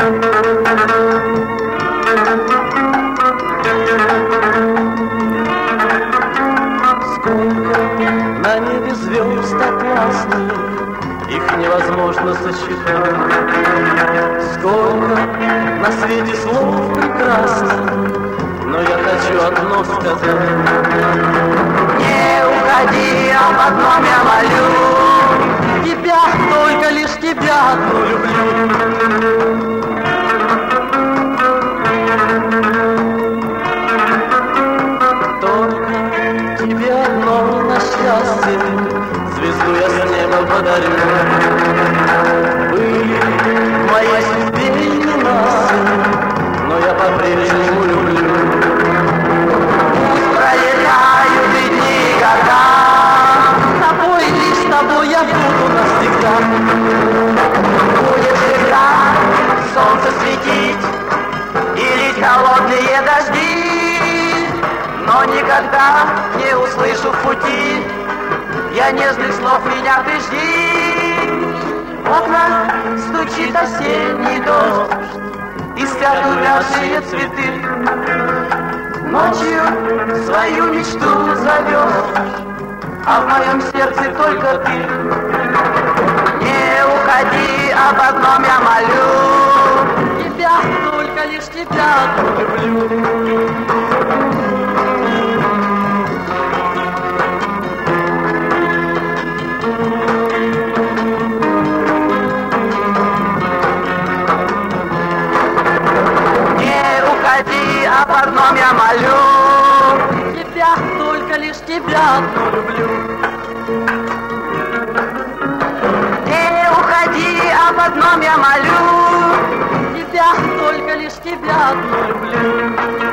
Сколько на небе звезд так красных, их невозможно сосчитать. Сколько на свете слов прекрасных, но я хочу одно сказать. Не уходи, об одном я молю, Тебя, только лишь тебя одну люблю. Только тебе одно на счастье звезду я с неба подарю. Были в моей судьбе не нации, но я по-прежнему люблю. пусть пролетают и дни, и года, С тобой, лишь с тобой я буду навсегда. будет всегда солнце светить и лить холодные дожди, но никогда не услышу в пути я нежных слов, меня прижди. В окна стучит осенний дождь, и спят увядшие цветы. Ночью свою мечту зовешь, а в моем сердце только ты. Не уходи, об одном я молю, Тебя, только лишь тебя одну люблю. не уходи, об одном я молю. Тебя, только лишь тебя одну люблю. Не уходи, об одном я молю. Тебя, только лишь тебя одну люблю.